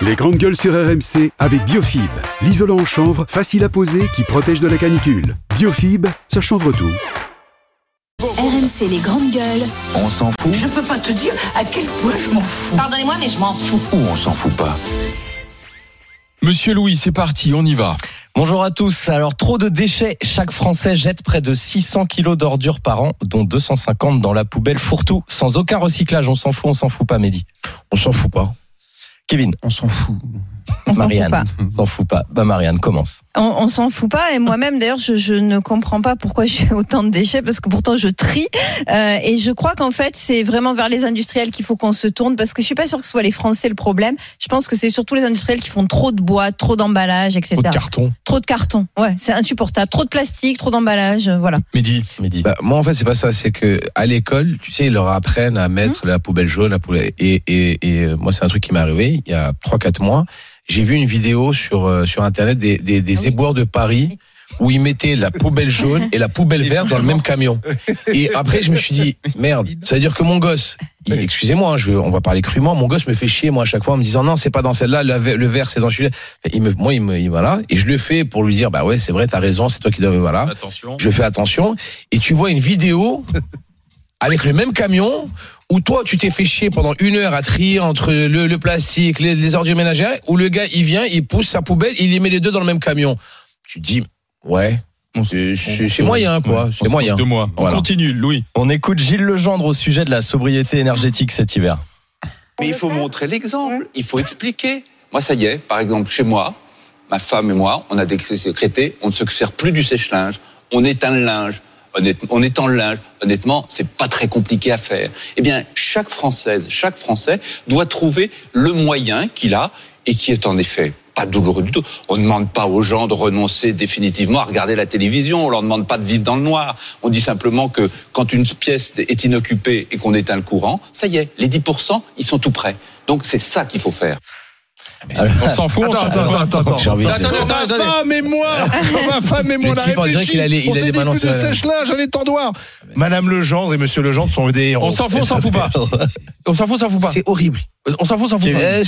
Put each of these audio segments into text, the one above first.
Les grandes gueules sur RMC avec Biofib, l'isolant en chanvre facile à poser qui protège de la canicule. Biofib, ça chanvre tout. RMC les grandes gueules. On s'en fout. Je peux pas te dire à quel point je m'en fous. Pardonnez-moi, mais je m'en fous. Ou on s'en fout pas. Monsieur Louis, c'est parti, on y va. Bonjour à tous. Alors, trop de déchets. Chaque Français jette près de 600 kilos d'ordures par an, dont 250 dans la poubelle fourre-tout, sans aucun recyclage. On s'en fout pas, Mehdi. On s'en fout pas. Kevin. On s'en fout. Marianne. On s'en fout pas. Bah, Marianne, commence. On s'en fout pas, et moi-même d'ailleurs je ne comprends pas pourquoi j'ai autant de déchets, parce que pourtant je trie, et je crois qu'en fait c'est vraiment vers les industriels qu'il faut qu'on se tourne, parce que je suis pas sûre que ce soit les Français le problème. Je pense que c'est surtout les industriels qui font trop de boîtes, trop d'emballages, etc. Trop de carton, ouais, c'est insupportable. Trop de plastique, trop d'emballage, voilà. Mehdi. Moi en fait c'est pas ça, c'est que à l'école, tu sais, ils leur apprennent à mettre la poubelle jaune, la poubelle, et moi c'est un truc qui m'est arrivé il y a 3-4 mois. J'ai vu une vidéo sur internet des éboueurs de Paris où ils mettaient la poubelle jaune et la poubelle verte dans le même camion. Et après je me suis dit merde, ça veut dire que mon gosse, excusez-moi, on va parler crûment, mon gosse me fait chier moi à chaque fois en me disant non, c'est pas dans celle-là, le vert c'est dans celui-là. Voilà, et je le fais pour lui dire bah ouais, c'est vrai, t'as raison, c'est toi qui dois, voilà. Attention. Je fais attention, et tu vois une vidéo avec le même camion où toi tu t'es fait chier pendant 1 heure à trier entre le plastique, les ordures ménagères, où le gars il vient, il pousse sa poubelle, il les met les deux dans le même camion. Tu te dis ouais, c'est moyen quoi, c'est moyen. 2 mois. On continue, Louis. On écoute Gilles Legendre au sujet de la sobriété énergétique cet hiver. Mais il faut montrer l'exemple, il faut expliquer. Moi ça y est, par exemple chez moi, ma femme et moi, on a décrété, on ne se sert plus du sèche-linge, on éteint le linge. On étend le linge. Honnêtement, c'est pas très compliqué à faire. Eh bien, chaque Française, chaque Français doit trouver le moyen qu'il a et qui est en effet pas douloureux du tout. On ne demande pas aux gens de renoncer définitivement à regarder la télévision. On leur demande pas de vivre dans le noir. On dit simplement que quand une pièce est inoccupée et qu'on éteint le courant, ça y est, les 10%, ils sont tout prêts. Donc c'est ça qu'il faut faire. On s'en fout. Attends. J'ai envie de dire. Ma femme et moi, on a réfléchi. On s'est dit plus de sèche-linge, un étendoir. Madame Legendre et Monsieur Legendre sont des héros. On s'en fout pas. On s'en fout pas. C'est horrible. On s'en fout pas.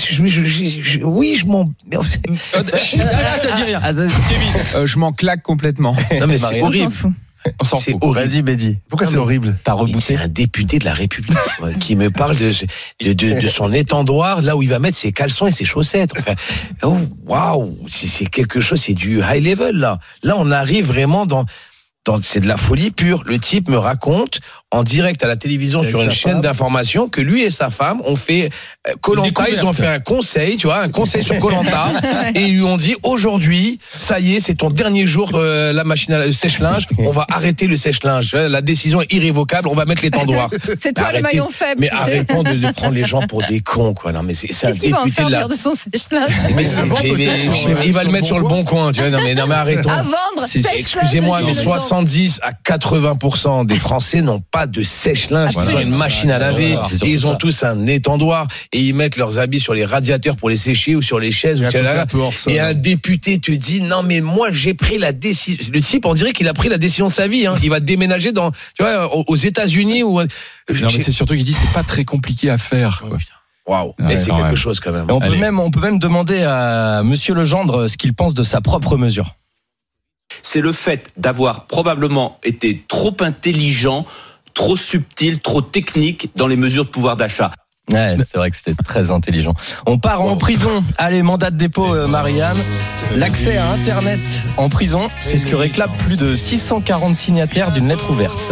Oui, je m'en. T'as dit rien. Kevin. Je m'en claque complètement. Non mais c'est horrible. On s'en C'est fout. horrible. Vas-y, Mehdi. Pourquoi c'est horrible? T'as rebooté. C'est un député de la République qui me parle de son étendoir, là où il va mettre ses caleçons et ses chaussettes. Enfin, oh, waouh, c'est quelque chose, c'est du high level là. Là, on arrive vraiment dans c'est de la folie pure. Le type me raconte en direct à la télévision avec sur une chaîne d'information que lui et sa femme ont fait Koh-Lanta, ils ont fait un conseil, tu vois, un conseil sur Koh-Lanta, et ils lui ont dit aujourd'hui, ça y est, c'est ton dernier jour la machine à sèche-linge, on va arrêter le sèche-linge, la décision est irrévocable, on va mettre l'étendoir. C'est toi le maillon faible. Mais arrêtons de prendre les gens pour des cons quoi. Non mais c'est un Qu'est-ce qu'il va en député faire de la de son sèche-linge? mais il va le mettre sur le bon coin, tu vois. Non mais arrêtons. À vendre. Excusez-moi, mais 70 à 80% des Français n'ont pas de sèche-linge. Ils ont une machine à laver et ils ont tous un étendoir et ils mettent leurs habits sur les radiateurs pour les sécher ou sur les chaises. Et un député te dit non mais moi j'ai pris la décision. Le type on dirait qu'il a pris la décision de sa vie. Il va déménager aux États-Unis ou. Non mais c'est surtout qu'il dit c'est pas très compliqué à faire. Quoi. Waouh, mais c'est quelque chose quand même. On peut même demander à Monsieur Legendre ce qu'il pense de sa propre mesure. C'est le fait d'avoir probablement été trop intelligent, trop subtil, trop technique dans les mesures de pouvoir d'achat. Ouais, c'est vrai que c'était très intelligent. On part en prison. Allez, mandat de dépôt, Marianne. L'accès à Internet en prison, c'est ce que réclament plus de 640 signataires d'une lettre ouverte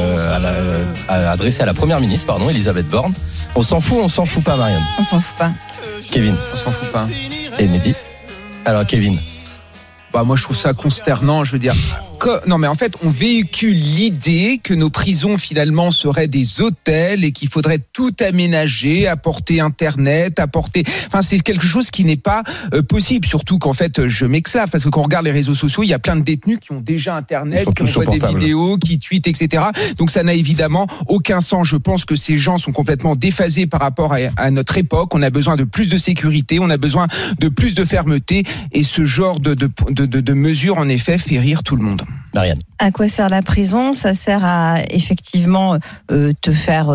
adressée à la Première ministre, Elisabeth Borne. On s'en fout pas, Marianne. On s'en fout pas. Kevin. On s'en fout pas. Et Mehdi. Alors, Kevin. Moi je trouve ça consternant, je veux dire. Non mais en fait on véhicule l'idée que nos prisons finalement seraient des hôtels et qu'il faudrait tout aménager, apporter internet, c'est quelque chose qui n'est pas possible, surtout qu'en fait je m'exclave parce que quand on regarde les réseaux sociaux il y a plein de détenus qui ont déjà internet, qui envoient des vidéos, qui tweetent, etc. Donc ça n'a évidemment aucun sens. Je pense que ces gens sont complètement déphasés par rapport à notre époque. On a besoin de plus de sécurité, on a besoin de plus de fermeté et ce genre de mesures en effet fait rire tout le monde. Marianne. À quoi sert la prison ? Ça sert à effectivement te faire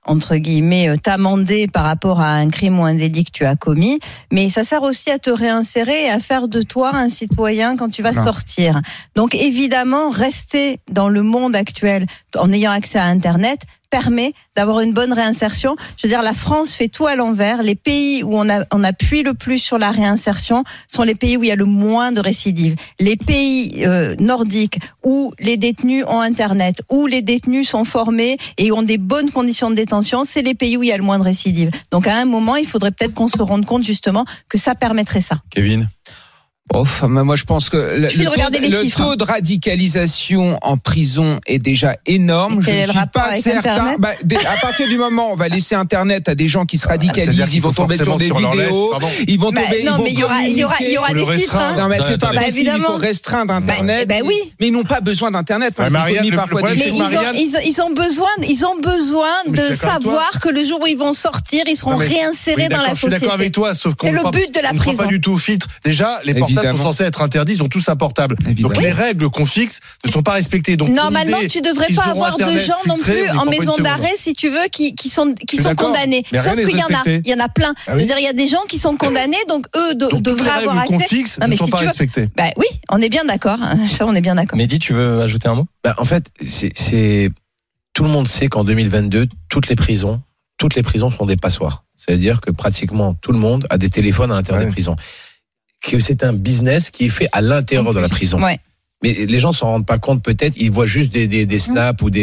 entre guillemets, t'amender par rapport à un crime ou un délit que tu as commis, mais ça sert aussi à te réinsérer et à faire de toi un citoyen quand tu vas sortir. Donc évidemment, rester dans le monde actuel en ayant accès à Internet permet d'avoir une bonne réinsertion. Je veux dire, la France fait tout à l'envers. Les pays où on appuie le plus sur la réinsertion sont les pays où il y a le moins de récidives. Les pays nordiques où les détenus ont Internet, où les détenus sont formés et ont des bonnes conditions de détention, c'est les pays où il y a le moins de récidives. Donc à un moment, il faudrait peut-être qu'on se rende compte justement que ça permettrait ça. Kevin? Moi, je pense que le taux de radicalisation en prison est déjà énorme. Je ne suis pas certain. À partir du moment où on va laisser Internet à des gens qui se radicalisent, ils vont tomber sur des vidéos, ils vont tomber. Non, mais il y aura des filtres. Non, mais c'est pas possible. Il faut restreindre Internet. Oui. Mais ils n'ont pas besoin d'Internet. Marianne, ils ont besoin de savoir que le jour où ils vont sortir, ils seront réinsérés dans la société. Je suis d'accord avec toi, sauf qu'on c'est le but de la prison. On ne prend pas du tout au filtre. Déjà, les portables sont censés être interdits, ils sont tous un portable. Donc les règles qu'on fixe ne sont pas respectées. Donc normalement, tu devrais pas avoir de gens non plus en maison d'arrêt, si tu veux, qui sont condamnés. Sauf qu'il y en a plein. Je veux dire, il y a des gens qui sont condamnés, donc eux devraient avoir accès. Les règles qu'on fixe ne sont pas respectées. Oui, on est bien d'accord. Ça, on est bien d'accord. Mehdi, tu veux ajouter un mot? En fait, c'est tout le monde sait qu'en 2022, toutes les prisons sont des passoires. C'est-à-dire que pratiquement tout le monde a des téléphones à l'intérieur des prisons. Que c'est un business qui est fait à l'intérieur de la prison. Ouais. Mais les gens s'en rendent pas compte peut-être, ils voient juste des snaps ou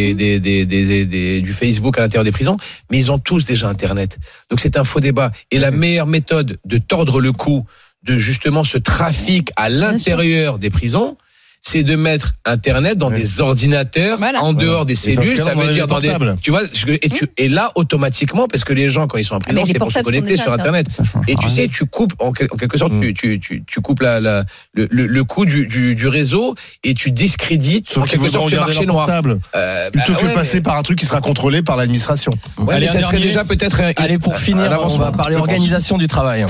du Facebook à l'intérieur des prisons, mais ils ont tous déjà Internet. Donc c'est un faux débat. Et la meilleure méthode de tordre le cou de justement ce trafic à l'intérieur des prisons, c'est de mettre Internet dans des ordinateurs en dehors des cellules. Ça veut dire dans des, tu vois, et là automatiquement, parce que les gens quand ils sont en prison, c'est pour se connecter sur Internet. Et tu sais, tu coupes en quelque sorte, tu coupes le coût du réseau et tu discrédites en quelque sorte le marché noir. Plutôt que de passer par un truc qui sera contrôlé par l'administration. Allez, ça serait déjà peut-être. Allez, pour finir, on va parler organisation du travail.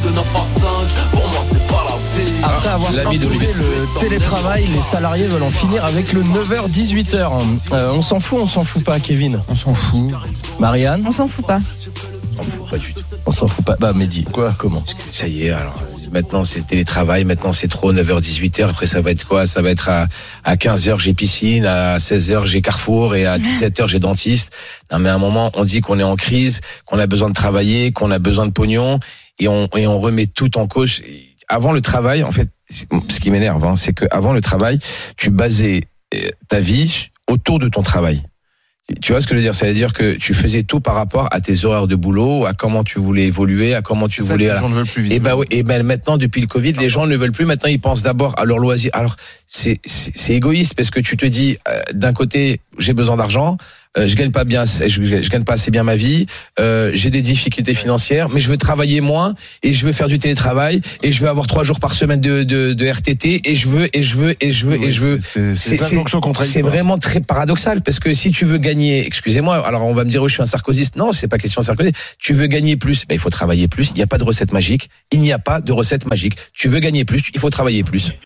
Après avoir imposé le télétravail, les salariés veulent en finir avec le 9h-18h. On s'en fout pas, Kevin? On s'en fout. Marianne? On s'en fout pas. On s'en fout pas du tout. On s'en fout pas. Mehdi, quoi? Comment? Parce que ça y est, alors maintenant c'est télétravail, maintenant c'est trop 9h-18h, après ça va être quoi? Ça va être à 15h j'ai piscine, à 16h j'ai Carrefour et à 17h j'ai dentiste. Non mais à un moment on dit qu'on est en crise, qu'on a besoin de travailler, qu'on a besoin de pognon et on remet tout en cause. Avant le travail, en fait, ce qui m'énerve, c'est qu'avant le travail, tu basais ta vie autour de ton travail. Tu vois ce que je veux dire? Ça veut dire que tu faisais tout par rapport à tes horaires de boulot, à comment tu voulais évoluer, à comment tu voulais. Les gens ne veulent plus. Et maintenant, depuis le Covid, les gens ne veulent plus. Maintenant, ils pensent d'abord à leur loisir. Alors, c'est égoïste parce que tu te dis, d'un côté, j'ai besoin d'argent. Je gagne pas bien, je gagne pas assez bien ma vie. J'ai des difficultés financières, mais je veux travailler moins et je veux faire du télétravail et je veux avoir 3 jours par semaine de RTT et je veux. C'est vraiment très paradoxal parce que si tu veux gagner, excusez-moi, alors on va me dire oui, je suis un sarkozyste. Non, c'est pas question de sarkozy. Tu veux gagner plus, il faut travailler plus. Il n'y a pas de recette magique. Tu veux gagner plus, il faut travailler plus.